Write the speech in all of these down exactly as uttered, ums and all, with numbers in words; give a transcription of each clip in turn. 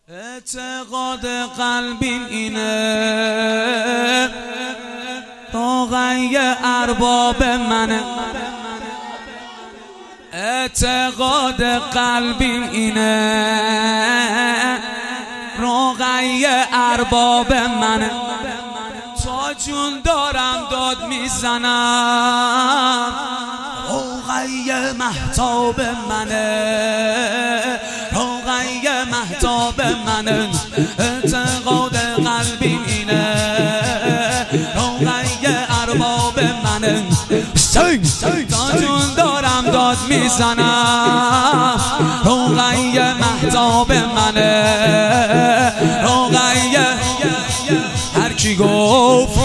اعتقاد قلبیم اینه طاغی ارباب منه. اعتقاد قلبیم اینه روغی ارباب منه. تا جون دارم داد میزنم روغی مهتاب منه، روغی مهتاب منه. اعتقاد قلبیم اینه روغی ارباب منه. تا جون دارم داد میزنم روغی مهتاب منه، روغی. هر کی گفت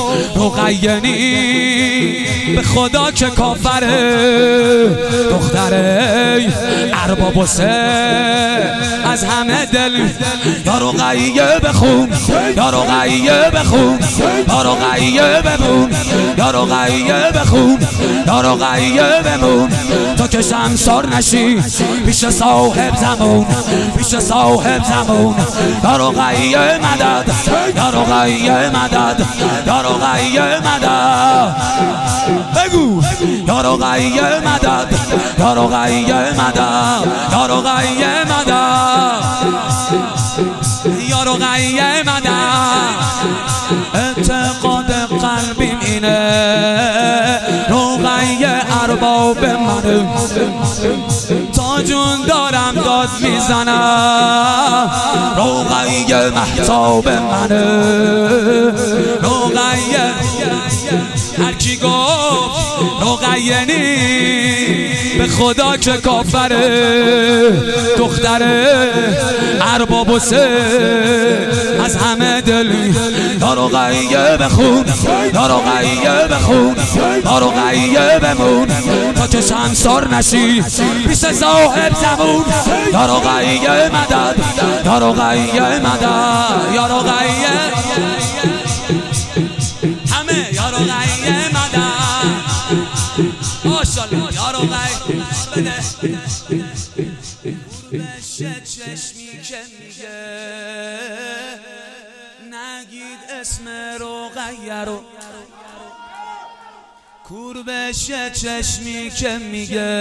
رقیه به خدا که کافره، دختره ارباب و سه از همه دل. یا رقیه بخون، یا رقیه بخون، یا رقیه بمون، یا رقیه بخون، یا رقیه بمون تا که شمسار نشی پیش صاحب زمان، پیش صاحب زمان. یا رقیه مدد، یا رقیه مدد، یا رقیه مدد. بگو یا رقیه مدد، یا رقیه مدد، یا رقیه مدد، یا رقیه مدد. اعتقاد قلبیم اینه روغی ارباب منه. تا جون دارم داد میزنم روغی مهتاب منه، روغی. هر کی گفت رقیه به خدا که کافره، دختره ارباب و سه از همه دل. یا رقیه بخون، یا رقیه بخون، یا رقیه بمون تا که شمسار نشی پیش صاحب زمان. یا رقیه مدد، یا رقیه مدد، یا رقیه همه. یا رقیه مدد ماشاءالله. یا رقیه بده بشه چشمی که میگه نگید اسم رقیه رو. کور بشه چشمی که میگه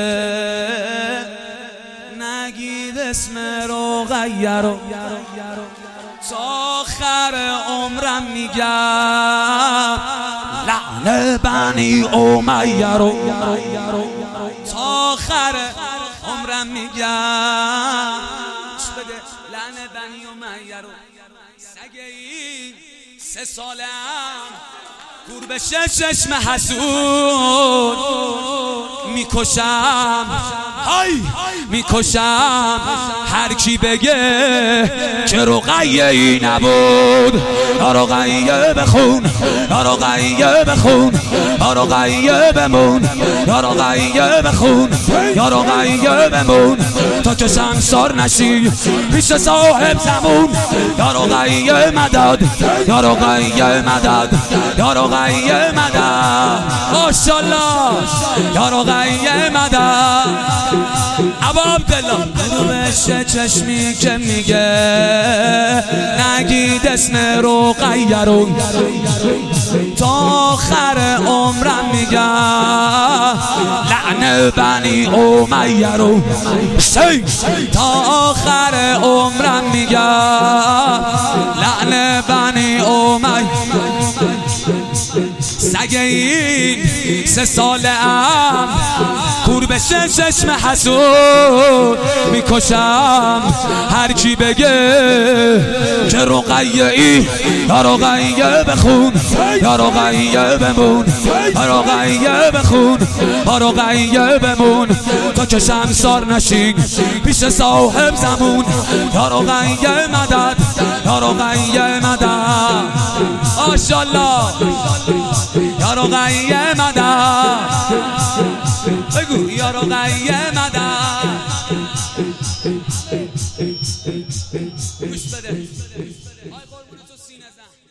نگید اسم رقیه رو. تا آخر عمرم میگم لعنه بنی امیه رو. تا آخر عمرم میگم لعنه بنی امیه رو. سگه این سه سالم کور بشه چشم حسود میکشم، های میکشم. هر کی بگه که رقیه ای نبود. یا رقیه بخون، یا رقیه بخون، یا رقیه بمون، یا رقیه بخون، یا رقیه بمون تا که شمسار نشی پیش صاحب زمان. یا رقیه مدد، یا رقیه مدد، یا رقیه مدد ماشاءالله. یا رقیه مدد ابا عبدالله. برو بشه چشمی که میگه نگید اسم رقیه رو. تا آخر عمرم میگم لعنه بنی امیه رو. تا آخر عمرم میگم لعنه بنی امیه. سگه این سه ساله ام کور بشه چشم حسود میکشم. هر کی بگه که رقیه ای. یا رقیه بخون، یا رقیه بمون، یا رقیه بخون، یا رقیه بمون تا که شمسار نشین پیش صاحب زمان. یا رقیه مدد، یا رقیه مدد ماشاءالله. یا رقیه مدد بگو یا رقیه مدد. گوش بده آی قربون تو سینه زن.